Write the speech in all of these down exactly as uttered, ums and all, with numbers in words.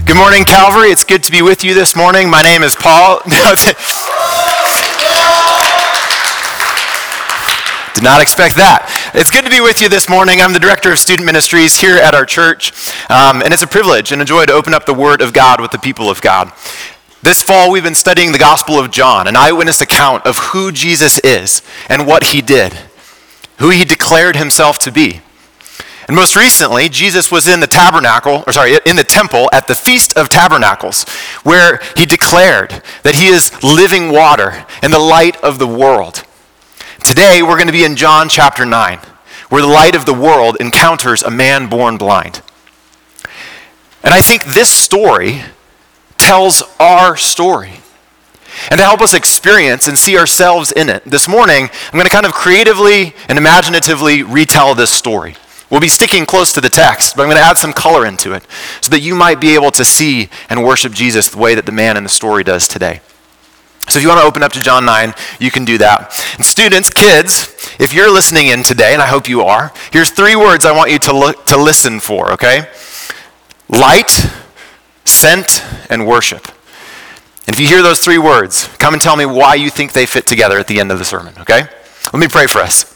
Good morning, Calvary. It's good to be with you this morning. My name is Paul. Did not expect that. It's good to be with you this morning. I'm the director of student ministries here at our church, um, and it's a privilege and a joy to open up the Word of God with the people of God. This fall, we've been studying the Gospel of John, an eyewitness account of who Jesus is and what he did, who he declared himself to be. And most recently, Jesus was in the tabernacle, or sorry, in the temple at the Feast of Tabernacles, where he declared that he is living water and the light of the world. Today, we're going to be in John chapter nine, where the light of the world encounters a man born blind. And I think this story tells our story. And to help us experience and see ourselves in it, this morning, I'm going to kind of creatively and imaginatively retell this story. We'll be sticking close to the text, but I'm going to add some color into it so that you might be able to see and worship Jesus the way that the man in the story does today. So if you want to open up to John nine, you can do that. And students, kids, if you're listening in today, and I hope you are, here's three words I want you to look, to listen for, okay? Light, scent, and worship. And if you hear those three words, come and tell me why you think they fit together at the end of the sermon, okay? Let me pray for us.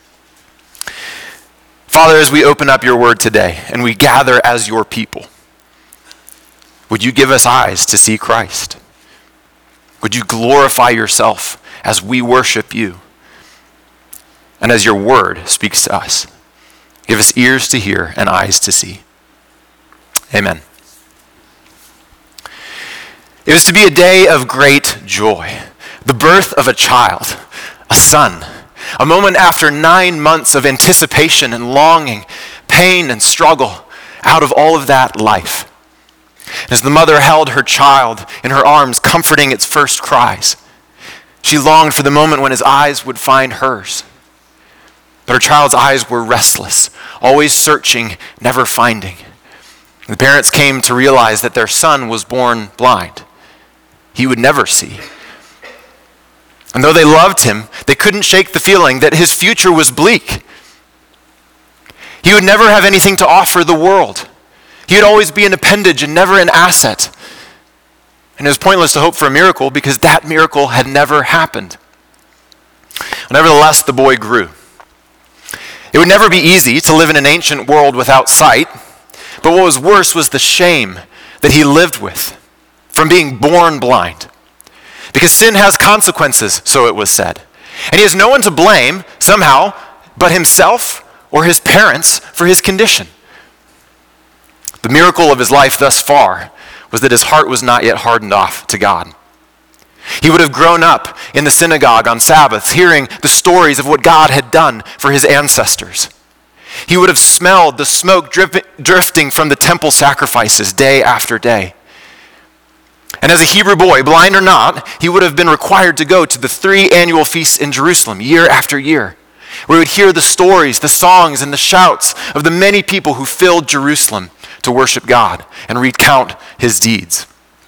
Father, as we open up your word today and we gather as your people, would you give us eyes to see Christ? Would you glorify yourself as we worship you and as your word speaks to us? Give us ears to hear and eyes to see. Amen. It was to be a day of great joy, the birth of a child, a son. A moment after nine months of anticipation and longing, pain and struggle, out of all of that life. As the mother held her child in her arms, comforting its first cries, she longed for the moment when his eyes would find hers. But her child's eyes were restless, always searching, never finding. The parents came to realize that their son was born blind. He would never see. And though they loved him, they couldn't shake the feeling that his future was bleak. He would never have anything to offer the world. He would always be an appendage and never an asset. And it was pointless to hope for a miracle because that miracle had never happened. Nevertheless, the boy grew. It would never be easy to live in an ancient world without sight, but what was worse was the shame that he lived with from being born blind. Because sin has consequences, so it was said. And he has no one to blame, somehow, but himself or his parents for his condition. The miracle of his life thus far was that his heart was not yet hardened off to God. He would have grown up in the synagogue on Sabbaths, hearing the stories of what God had done for his ancestors. He would have smelled the smoke drip- drifting from the temple sacrifices day after day. And as a Hebrew boy, blind or not, he would have been required to go to the three annual feasts in Jerusalem year after year, where he would hear the stories, the songs, and the shouts of the many people who filled Jerusalem to worship God and recount his deeds.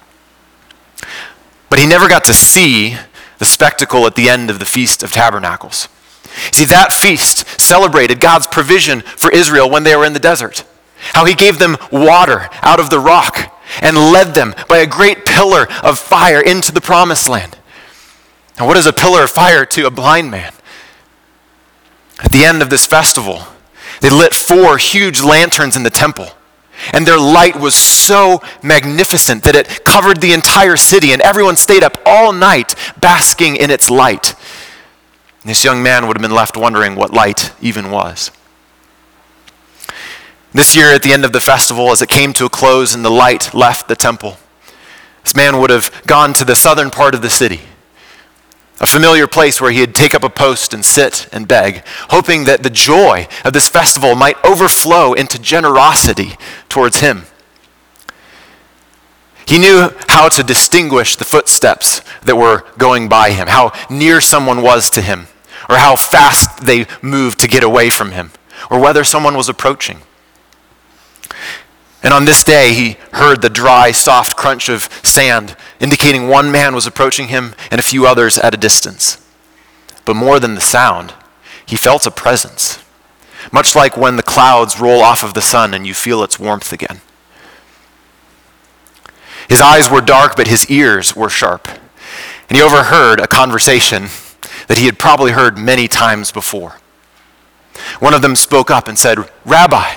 But he never got to see the spectacle at the end of the Feast of Tabernacles. See, that feast celebrated God's provision for Israel when they were in the desert, how he gave them water out of the rock and led them by a great pillar of fire into the promised land. And what is a pillar of fire to a blind man? At the end of this festival, they lit four huge lanterns in the temple, and their light was so magnificent that it covered the entire city, and everyone stayed up all night basking in its light. And this young man would have been left wondering what light even was. This year, at the end of the festival, as it came to a close and the light left the temple, this man would have gone to the southern part of the city, a familiar place where he'd take up a post and sit and beg, hoping that the joy of this festival might overflow into generosity towards him. He knew how to distinguish the footsteps that were going by him, how near someone was to him, or how fast they moved to get away from him, or whether someone was approaching. And on this day, he heard the dry, soft crunch of sand, indicating one man was approaching him and a few others at a distance. But more than the sound, he felt a presence, much like when the clouds roll off of the sun and you feel its warmth again. His eyes were dark, but his ears were sharp. And he overheard a conversation that he had probably heard many times before. One of them spoke up and said, "Rabbi,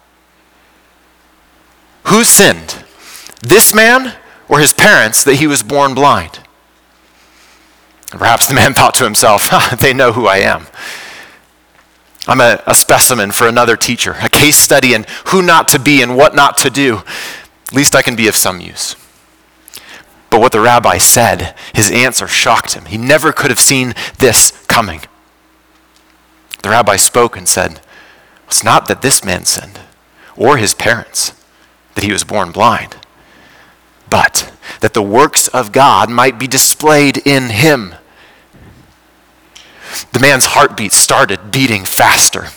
who sinned, this man or his parents, that he was born blind?" And perhaps the man thought to himself, they know who I am. I'm a, a specimen for another teacher, a case study in who not to be and what not to do. At least I can be of some use. But what the rabbi said, his answer shocked him. He never could have seen this coming. The rabbi spoke and said, "It's not that this man sinned, or his parents, that he was born blind, but that the works of God might be displayed in him." The man's heartbeat started beating faster.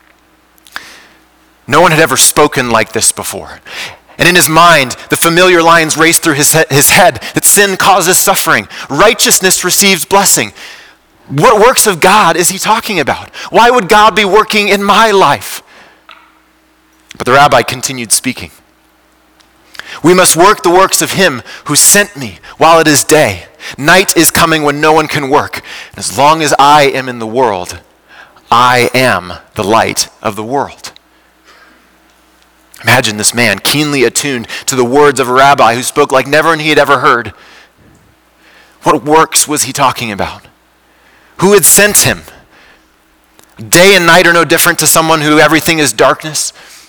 No one had ever spoken like this before. And in his mind, the familiar lines raced through his, he- his head that sin causes suffering, righteousness receives blessing. What works of God is he talking about? Why would God be working in my life? But the rabbi continued speaking. "We must work the works of him who sent me while it is day. Night is coming when no one can work. And as long as I am in the world, I am the light of the world." Imagine this man keenly attuned to the words of a rabbi who spoke like never he had ever heard. What works was he talking about? Who had sent him? Day and night are no different to someone who everything is darkness.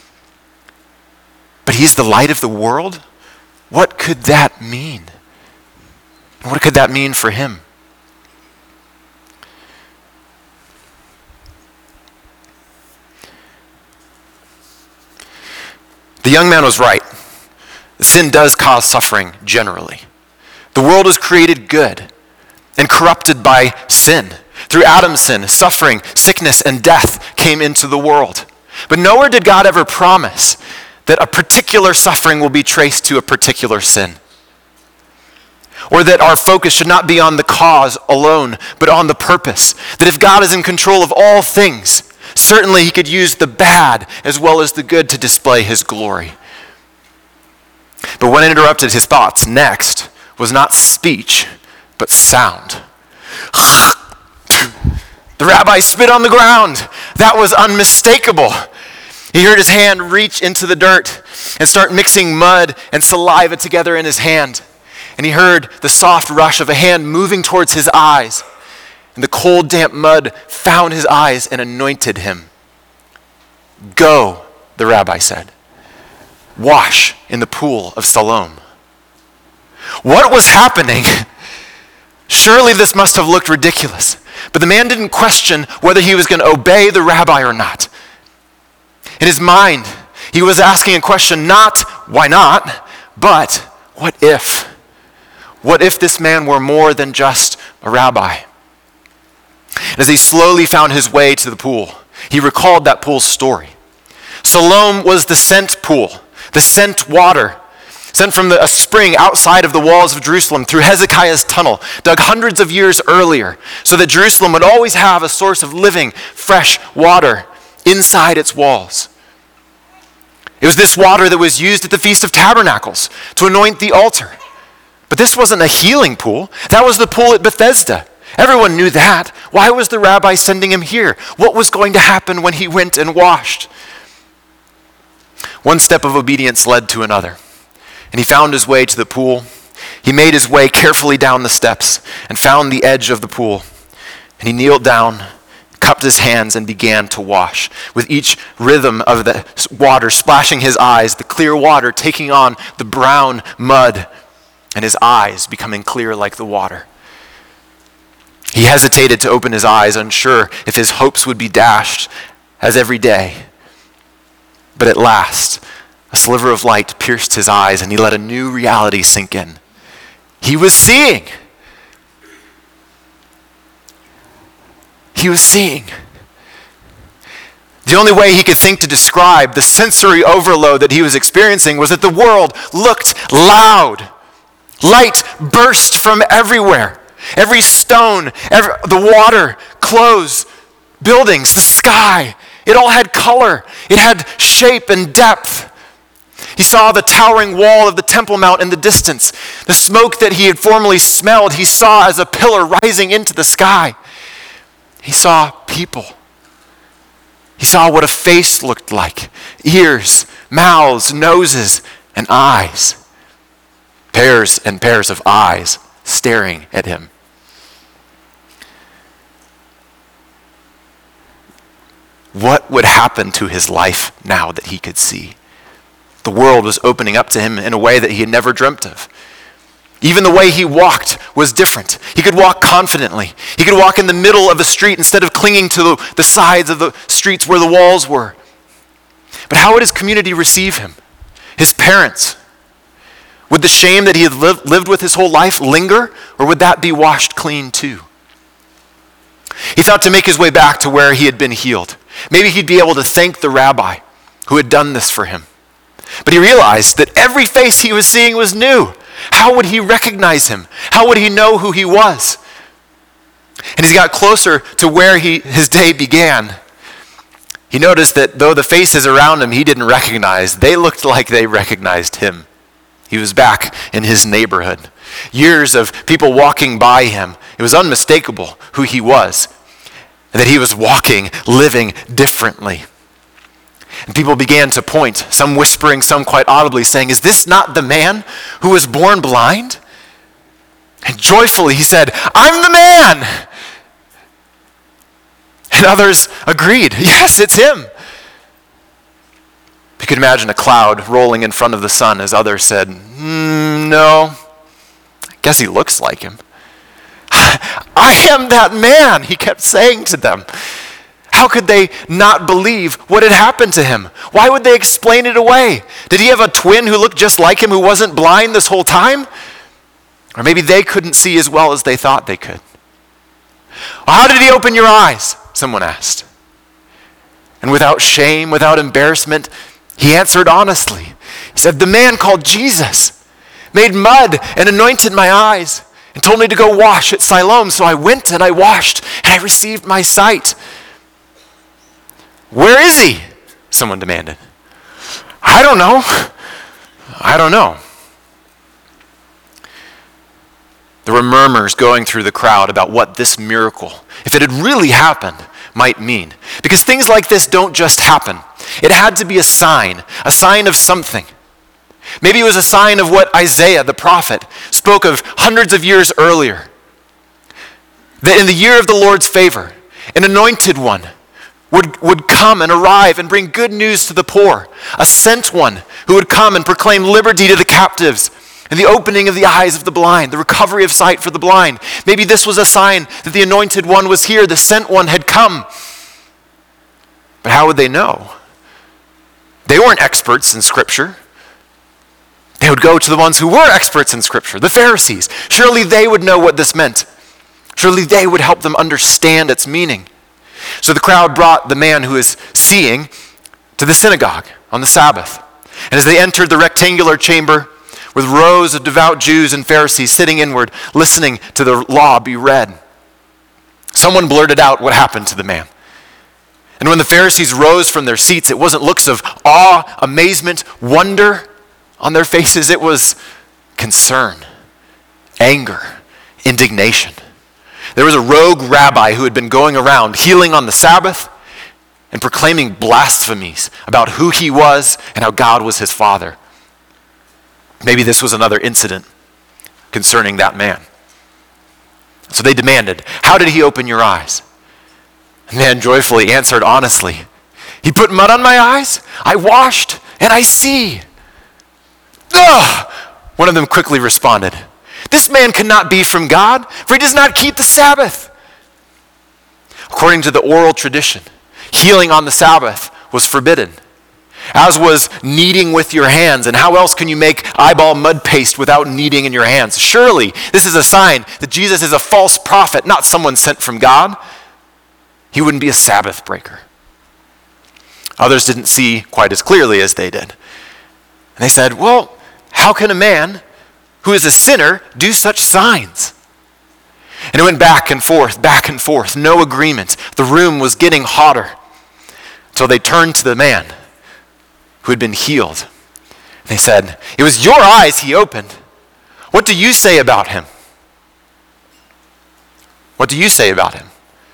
But he's the light of the world? What could that mean? What could that mean for him? The young man was right. Sin does cause suffering generally. The world was created good and corrupted by sin. Through Adam's sin, suffering, sickness, and death came into the world. But nowhere did God ever promise that a particular suffering will be traced to a particular sin, or that our focus should not be on the cause alone, but on the purpose. That if God is in control of all things, certainly he could use the bad as well as the good to display his glory. But what interrupted his thoughts next was not speech, but sound. The rabbi spit on the ground. That was unmistakable. He heard his hand reach into the dirt and start mixing mud and saliva together in his hand. And he heard the soft rush of a hand moving towards his eyes. And the cold, damp mud found his eyes and anointed him. "Go," the rabbi said. "Wash in the pool of Siloam." What was happening? Surely this must have looked ridiculous. But the man didn't question whether he was going to obey the rabbi or not. In his mind, he was asking a question, not why not, but what if? What if this man were more than just a rabbi? And as he slowly found his way to the pool, he recalled that pool's story. Siloam was the sent pool, the sent water, sent from the, a spring outside of the walls of Jerusalem through Hezekiah's tunnel, dug hundreds of years earlier, so that Jerusalem would always have a source of living, fresh water inside its walls. It was this water that was used at the Feast of Tabernacles to anoint the altar. But this wasn't a healing pool. That was the pool at Bethesda. Everyone knew that. Why was the rabbi sending him here? What was going to happen when he went and washed? One step of obedience led to another, and he found his way to the pool. He made his way carefully down the steps and found the edge of the pool. And he kneeled down, cupped his hands, and began to wash. With each rhythm of the water splashing his eyes, the clear water taking on the brown mud, and his eyes becoming clear like the water. He hesitated to open his eyes, unsure if his hopes would be dashed as every day. But at last, a sliver of light pierced his eyes, and he let a new reality sink in. He was seeing. He was seeing. The only way he could think to describe the sensory overload that he was experiencing was that the world looked loud. Light burst from everywhere. Every stone, every, the water, clothes, buildings, the sky. It all had color. It had shape and depth. He saw the towering wall of the Temple Mount in the distance. The smoke that he had formerly smelled, he saw as a pillar rising into the sky. He saw people. He saw what a face looked like. Ears, mouths, noses, and eyes. Pairs and pairs of eyes staring at him. What would happen to his life now that he could see? The world was opening up to him in a way that he had never dreamt of. Even the way he walked was different. He could walk confidently. He could walk in the middle of a street instead of clinging to the, the sides of the streets where the walls were. But how would his community receive him? His parents? Would the shame that he had li- lived with his whole life linger, or would that be washed clean too? He thought to make his way back to where he had been healed. Maybe he'd be able to thank the rabbi who had done this for him. But he realized that every face he was seeing was new. How would he recognize him? How would he know who he was? And as he got closer to where he, his day began, he noticed that though the faces around him he didn't recognize, they looked like they recognized him. He was back in his neighborhood. Years of people walking by him. It was unmistakable who he was, and that he was walking, living differently. And people began to point, some whispering, some quite audibly, saying, "Is this not the man who was born blind?" And joyfully he said, "I'm the man!" And others agreed, "Yes, it's him." You could imagine a cloud rolling in front of the sun as others said, mm, "No, I guess he looks like him." "I am that man," he kept saying to them. How could they not believe what had happened to him? Why would they explain it away? Did he have a twin who looked just like him who wasn't blind this whole time? Or maybe they couldn't see as well as they thought they could. Well, how did he open your eyes? Someone asked. And without shame, without embarrassment, he answered honestly. He said, "The man called Jesus made mud and anointed my eyes and told me to go wash at Siloam. So I went and I washed and I received my sight." "Where is he?" someone demanded. "I don't know. I don't know." There were murmurs going through the crowd about what this miracle, if it had really happened, might mean. Because things like this don't just happen. It had to be a sign, a sign of something. Maybe it was a sign of what Isaiah, the prophet, spoke of hundreds of years earlier. That in the year of the Lord's favor, an anointed one would, would come and arrive and bring good news to the poor. A sent one who would come and proclaim liberty to the captives and the opening of the eyes of the blind, the recovery of sight for the blind. Maybe this was a sign that the anointed one was here, the sent one had come. But how would they know? They weren't experts in Scripture. They would go to the ones who were experts in Scripture, the Pharisees. Surely they would know what this meant. Surely they would help them understand its meaning. So the crowd brought the man who is seeing to the synagogue on the Sabbath. And as they entered the rectangular chamber with rows of devout Jews and Pharisees sitting inward, listening to the law be read, someone blurted out what happened to the man. And when the Pharisees rose from their seats, it wasn't looks of awe, amazement, wonder on their faces. It was concern, anger, indignation. There was a rogue rabbi who had been going around healing on the Sabbath and proclaiming blasphemies about who he was and how God was his father. Maybe this was another incident concerning that man. So they demanded, "How did he open your eyes?" The man joyfully answered honestly, "He put mud on my eyes, I washed, and I see." Ugh! One of them quickly responded, "This man cannot be from God, for he does not keep the Sabbath." According to the oral tradition, healing on the Sabbath was forbidden, as was kneading with your hands. And how else can you make eyeball mud paste without kneading in your hands? Surely this is a sign that Jesus is a false prophet, not someone sent from God. He wouldn't be a Sabbath breaker. Others didn't see quite as clearly as they did. And they said, "Well, how can a man who is a sinner do such signs?" And it went back and forth, back and forth, no agreement. The room was getting hotter until they turned to the man who had been healed. They said, "It was your eyes he opened. What do you say about him?" What do you say about him?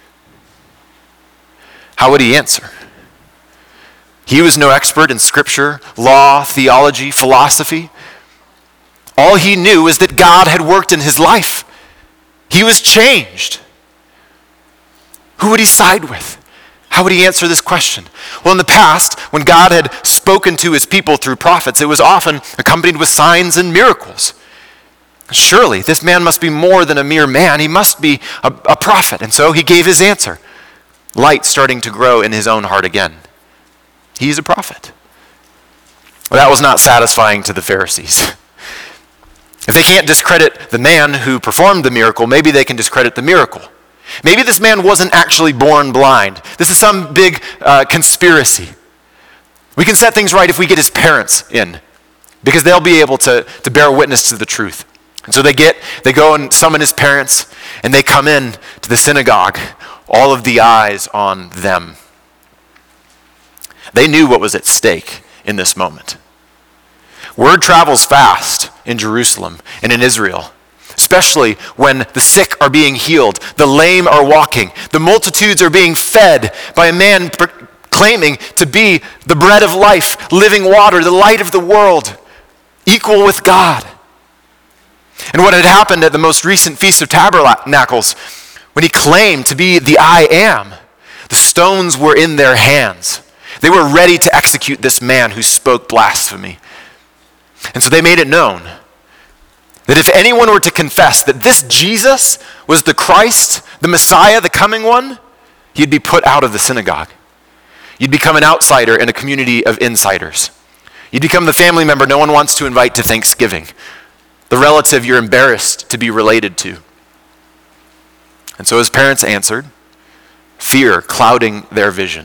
How would he answer? He was no expert in scripture, law, theology, philosophy. All he knew was that God had worked in his life. He was changed. Who would he side with? How would he answer this question? Well, in the past, when God had spoken to his people through prophets, it was often accompanied with signs and miracles. Surely, this man must be more than a mere man. He must be a, a prophet. And so he gave his answer. Light starting to grow in his own heart again. He's a prophet. Well, that was not satisfying to the Pharisees. If they can't discredit the man who performed the miracle, maybe they can discredit the miracle. Maybe this man wasn't actually born blind. This is some big uh, conspiracy. We can set things right if we get his parents in, because they'll be able to, to bear witness to the truth. And so they get, they go and summon his parents, and they come in to the synagogue, all of the eyes on them. They knew what was at stake in this moment. Word travels fast in Jerusalem and in Israel, especially when the sick are being healed, the lame are walking, the multitudes are being fed by a man claiming to be the bread of life, living water, the light of the world, equal with God. And what had happened at the most recent Feast of Tabernacles, when he claimed to be the I Am, the stones were in their hands. They were ready to execute this man who spoke blasphemy. And so they made it known that if anyone were to confess that this Jesus was the Christ, the Messiah, the coming one, he'd be put out of the synagogue. You'd become an outsider in a community of insiders. You'd become the family member no one wants to invite to Thanksgiving, the relative you're embarrassed to be related to. And so his parents answered, fear clouding their vision.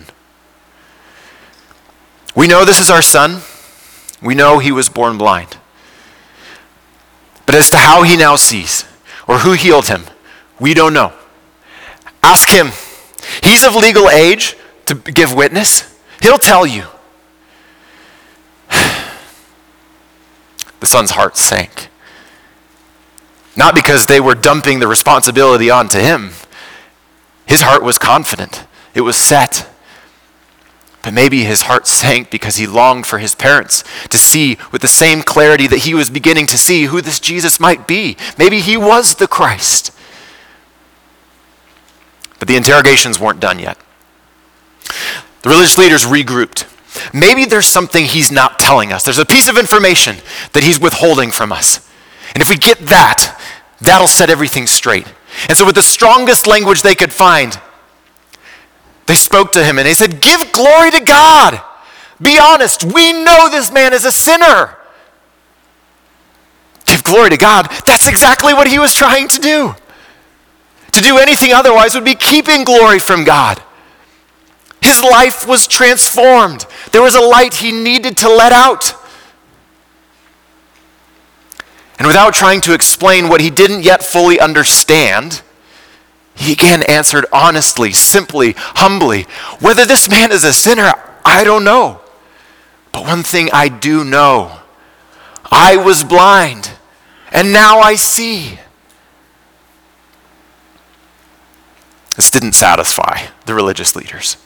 We know this is our son. We know he was born blind. But as to how he now sees, or who healed him, we don't know. Ask him. He's of legal age to give witness. He'll tell you. The son's heart sank. Not because they were dumping the responsibility onto him. His heart was confident. It was set. But maybe his heart sank because he longed for his parents to see with the same clarity that he was beginning to see who this Jesus might be. Maybe he was the Christ. But the interrogations weren't done yet. The religious leaders regrouped. Maybe there's something he's not telling us. There's a piece of information that he's withholding from us. And if we get that, that'll set everything straight. And so with the strongest language they could find, they spoke to him and they said, give glory to God. Be honest. We know this man is a sinner. Give glory to God. That's exactly what he was trying to do. To do anything otherwise would be keeping glory from God. His life was transformed. There was a light he needed to let out. And without trying to explain what he didn't yet fully understand, he again answered honestly, simply, humbly, whether this man is a sinner, I don't know. But one thing I do know, I was blind, and now I see. This didn't satisfy the religious leaders.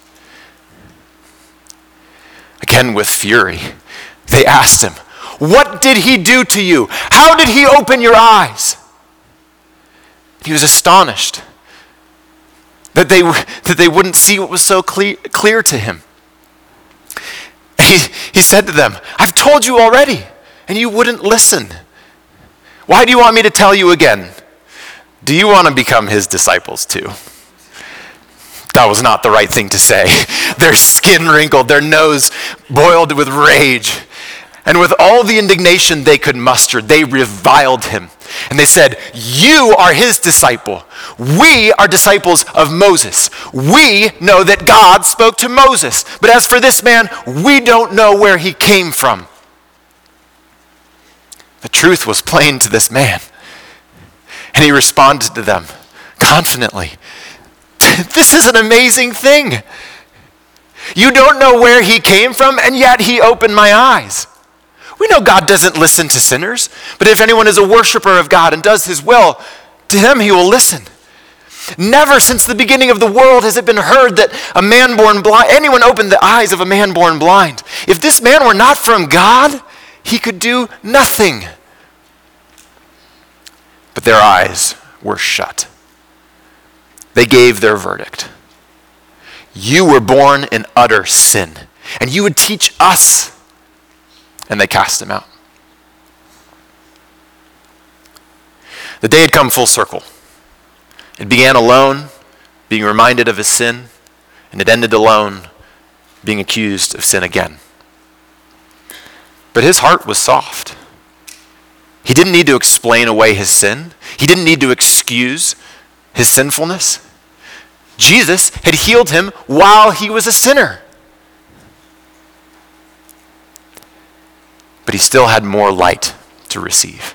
Again, with fury, they asked him, what did he do to you? How did he open your eyes? He was astonished that they, that they wouldn't see what was so clear, clear to him. He, he said to them, I've told you already, and you wouldn't listen. Why do you want me to tell you again? Do you want to become his disciples too? That was not the right thing to say. Their skin wrinkled, their nose boiled with rage. And with all the indignation they could muster, they reviled him. And they said, you are his disciple. We are disciples of Moses. We know that God spoke to Moses. But as for this man, we don't know where he came from. The truth was plain to this man. And he responded to them confidently. This is an amazing thing. You don't know where he came from, and yet he opened my eyes. We know God doesn't listen to sinners, but if anyone is a worshiper of God and does his will, to him he will listen. Never since the beginning of the world has it been heard that a man born blind, anyone opened the eyes of a man born blind. If this man were not from God, he could do nothing. But their eyes were shut. They gave their verdict. You were born in utter sin, and you would teach us. And they cast him out. The day had come full circle. It began alone, being reminded of his sin, and it ended alone, being accused of sin again. But his heart was soft. He didn't need to explain away his sin. He didn't need to excuse his sinfulness. Jesus had healed him while he was a sinner. But he still had more light to receive.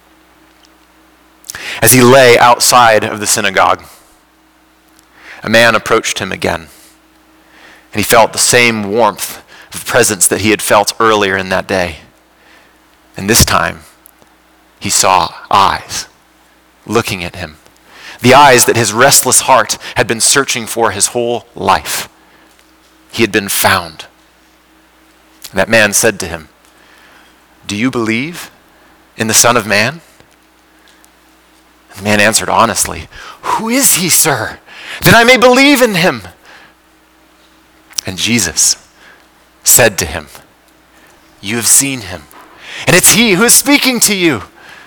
As he lay outside of the synagogue, a man approached him again, and he felt the same warmth of presence that he had felt earlier in that day. And this time, he saw eyes looking at him, the eyes that his restless heart had been searching for his whole life. He had been found. And that man said to him, "Do you believe in the Son of Man?" And the man answered honestly, "Who is he, sir, that I may believe in him?" And Jesus said to him, "You have seen him, and it's he who is speaking to you."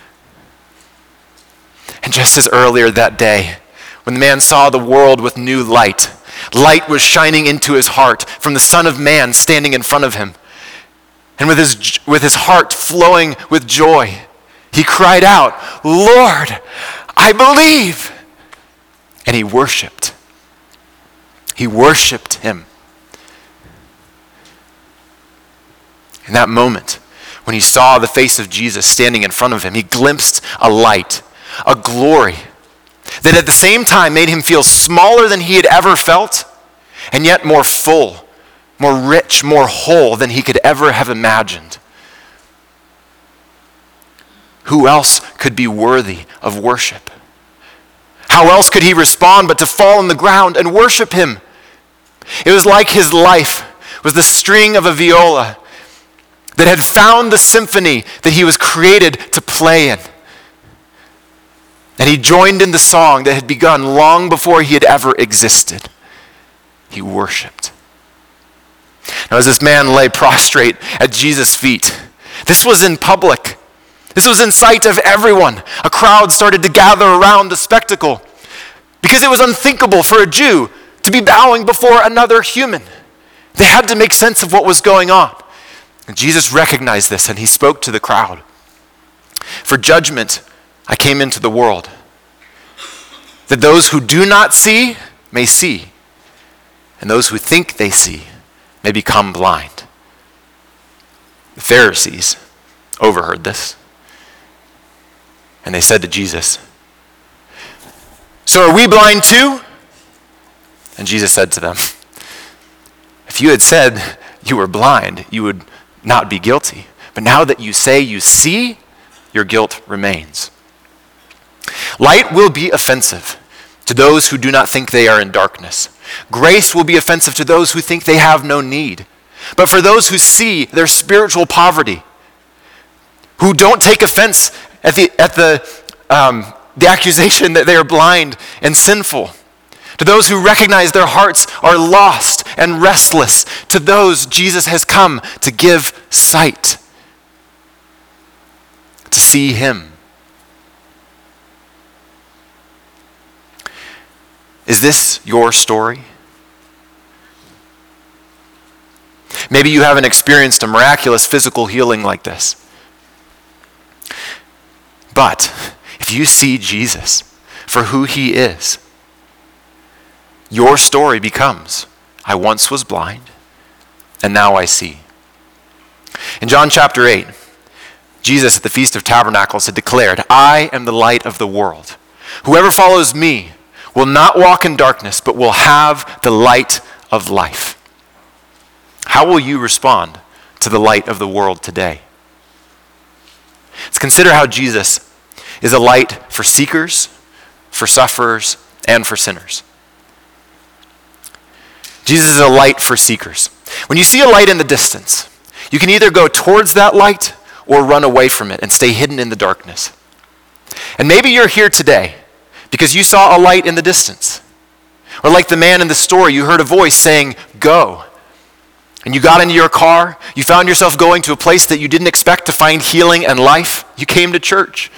And just as earlier that day, when the man saw the world with new light, light was shining into his heart from the Son of Man standing in front of him. And with his, with his heart flowing with joy, he cried out, "Lord, I believe." And he worshiped. He worshiped him. In that moment, when he saw the face of Jesus standing in front of him, he glimpsed a light, a glory that at the same time made him feel smaller than he had ever felt, and yet more full, more rich, more whole than he could ever have imagined. Who else could be worthy of worship? How else could he respond but to fall on the ground and worship him? It was like his life was the string of a viola that had found the symphony that he was created to play in. And he joined in the song that had begun long before he had ever existed. He worshiped. Now, as this man lay prostrate at Jesus' feet, this was in public. This was in sight of everyone. A crowd started to gather around the spectacle because it was unthinkable for a Jew to be bowing before another human. They had to make sense of what was going on. And Jesus recognized this, and he spoke to the crowd. "For judgment I came into the world, that those who do not see may see, and those who think they see may become blind." The Pharisees overheard this, and they said to Jesus, "So are we blind too?" And Jesus said to them, "If you had said you were blind, you would not be guilty. But now that you say you see, your guilt remains. Light will be offensive to those who do not think they are in darkness. Grace will be offensive to those who think they have no need. But for those who see their spiritual poverty, who don't take offense at the at the um, the accusation that they are blind and sinful, to those who recognize their hearts are lost and restless, to those Jesus has come to give sight, to see him. Is this your story? Maybe you haven't experienced a miraculous physical healing like this. But if you see Jesus for who he is, your story becomes, "I once was blind, and now I see." In John chapter eight, Jesus at the Feast of Tabernacles had declared, "I am the light of the world. Whoever follows me will not walk in darkness, but will have the light of life." How will you respond to the light of the world today? Let's consider how Jesus is a light for seekers, for sufferers, and for sinners. Jesus is a light for seekers. When you see a light in the distance, you can either go towards that light or run away from it and stay hidden in the darkness. And maybe you're here today because you saw a light in the distance. Or like the man in the story, you heard a voice saying, "Go." And you got into your car, you found yourself going to a place that you didn't expect to find healing and life. You came to church.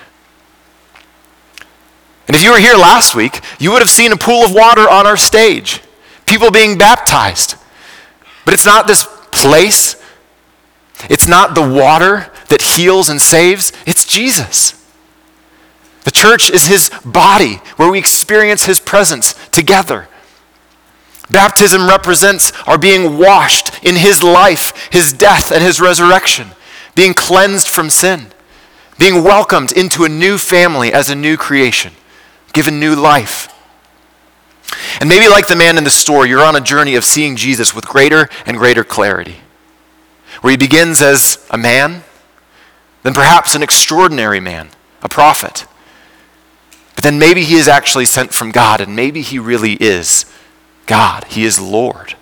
And if you were here last week, you would have seen a pool of water on our stage, people being baptized. But it's not this place. It's not the water that heals and saves. It's Jesus. The church is his body where we experience his presence together. Baptism represents our being washed in his life, his death, and his resurrection, being cleansed from sin, being welcomed into a new family as a new creation, given new life. And maybe like the man in the story, you're on a journey of seeing Jesus with greater and greater clarity, where he begins as a man, then perhaps an extraordinary man, a prophet. But then maybe he is actually sent from God, and maybe he really is God. He is Lord.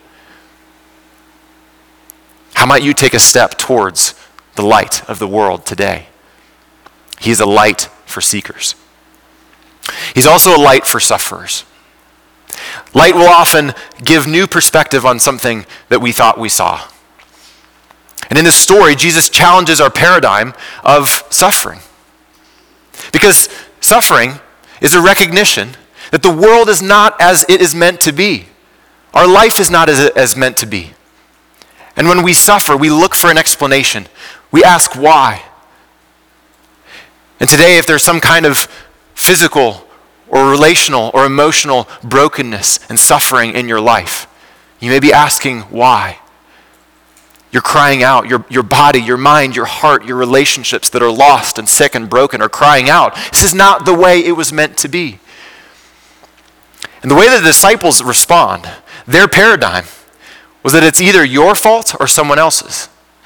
How might you take a step towards the light of the world today? He is a light for seekers. He's also a light for sufferers. Light will often give new perspective on something that we thought we saw. And in this story, Jesus challenges our paradigm of suffering. Because suffering is a recognition that the world is not as it is meant to be. Our life is not as it is meant to be. And when we suffer, we look for an explanation. We ask why. And today, if there's some kind of physical or relational or emotional brokenness and suffering in your life, you may be asking why. You're crying out. Your, your body, your mind, your heart, your relationships that are lost and sick and broken are crying out. This is not the way it was meant to be. And the way that the disciples respond, their paradigm, was that it's either your fault or someone else's.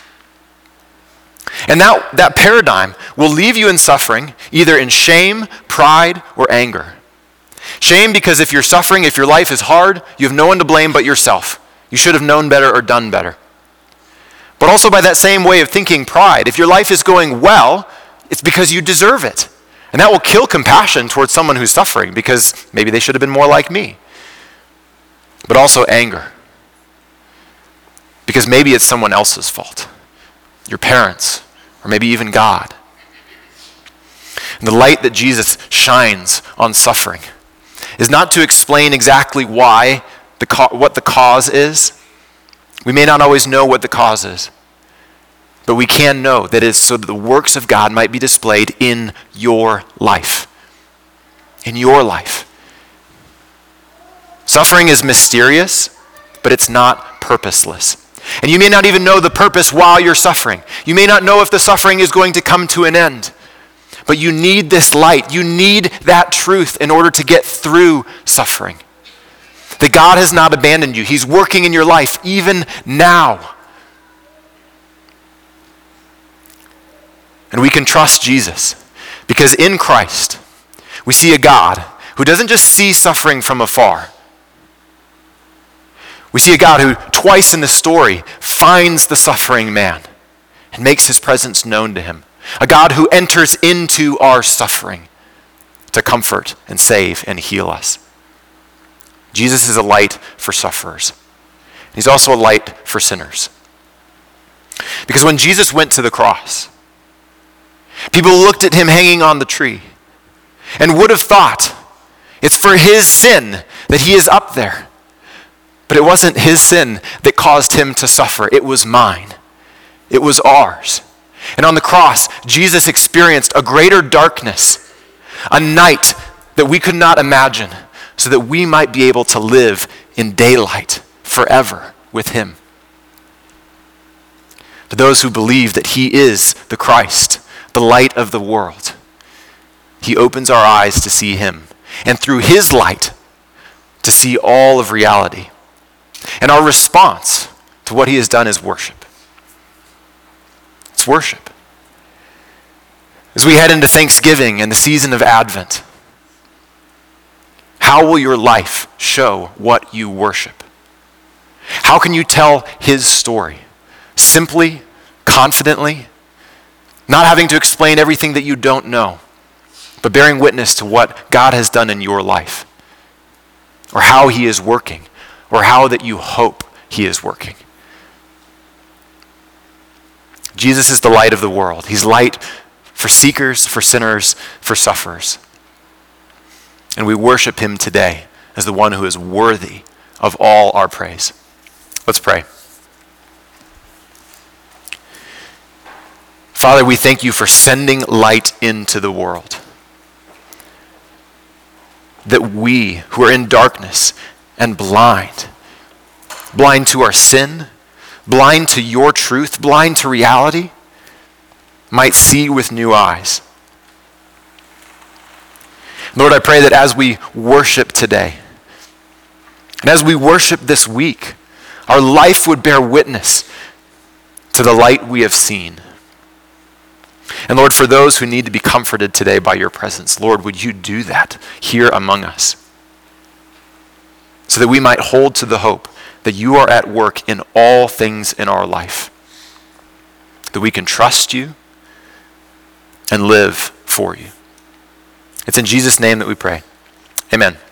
And that, that paradigm will leave you in suffering, either in shame, pride, or anger. Shame because if you're suffering, if your life is hard, you have no one to blame but yourself. You should have known better or done better. But also by that same way of thinking, pride. If your life is going well, it's because you deserve it. And that will kill compassion towards someone who's suffering because maybe they should have been more like me. But also anger. Because maybe it's someone else's fault. Your parents, or maybe even God. And the light that Jesus shines on suffering is not to explain exactly why, the co- what the cause is. We may not always know what the cause is, but we can know that it is so that the works of God might be displayed in your life. In your life. Suffering is mysterious, but it's not purposeless. And you may not even know the purpose while you're suffering. You may not know if the suffering is going to come to an end. But you need this light. You need that truth in order to get through suffering. That God has not abandoned you. He's working in your life even now. And we can trust Jesus because in Christ we see a God who doesn't just see suffering from afar. We see a God who twice in the story finds the suffering man and makes his presence known to him. A God who enters into our suffering to comfort and save and heal us. Jesus is a light for sufferers. He's also a light for sinners. Because when Jesus went to the cross, people looked at him hanging on the tree and would have thought it's for his sin that he is up there. But it wasn't his sin that caused him to suffer. It was mine. It was ours. And on the cross, Jesus experienced a greater darkness, a night that we could not imagine, so that we might be able to live in daylight forever with him. To those who believe that he is the Christ, the light of the world, he opens our eyes to see him, and through his light, to see all of reality. And our response to what he has done is worship. It's worship. As we head into Thanksgiving and the season of Advent, how will your life show what you worship? How can you tell his story? Simply, confidently, not having to explain everything that you don't know, but bearing witness to what God has done in your life, or how he is working, or how that you hope he is working. Jesus is the light of the world. He's light for seekers, for sinners, for sufferers. And we worship him today as the one who is worthy of all our praise. Let's pray. Father, we thank you for sending light into the world, that we who are in darkness and blind, blind to our sin, blind to your truth, blind to reality, might see with new eyes. Lord, I pray that as we worship today, and as we worship this week, our life would bear witness to the light we have seen. And Lord, for those who need to be comforted today by your presence, Lord, would you do that here among us, so that we might hold to the hope that you are at work in all things in our life, that we can trust you and live for you. It's in Jesus' name that we pray. Amen.